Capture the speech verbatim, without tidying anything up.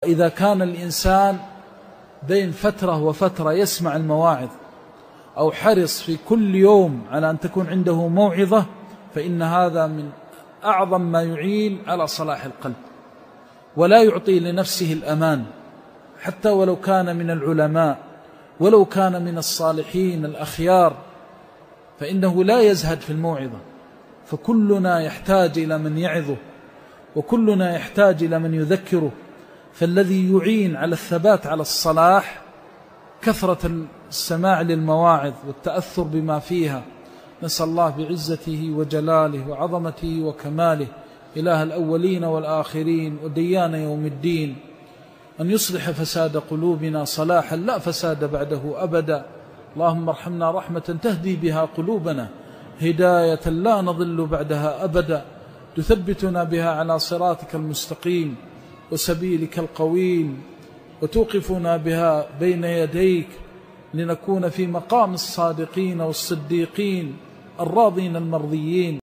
إذا كان الإنسان بين فترة وفترة يسمع المواعظ أو حرص في كل يوم على أن تكون عنده موعظة، فإن هذا من أعظم ما يعين على صلاح القلب، ولا يعطي لنفسه الأمان حتى ولو كان من العلماء ولو كان من الصالحين الأخيار، فإنه لا يزهد في الموعظة. فكلنا يحتاج إلى من يعظه، وكلنا يحتاج إلى من يذكره. فالذي يعين على الثبات على الصلاح كثرة السماع للمواعظ والتأثر بما فيها. نسأل الله بعزته وجلاله وعظمته وكماله إله الأولين والآخرين وديان يوم الدين أن يصلح فساد قلوبنا صلاحا لا فساد بعده أبدا. اللهم ارحمنا رحمة تهدي بها قلوبنا، هداية لا نضل بعدها أبدا، تثبتنا بها على صراطك المستقيم وسبيلك القويم، وتوقفنا بها بين يديك لنكون في مقام الصادقين والصديقين الراضين المرضيين.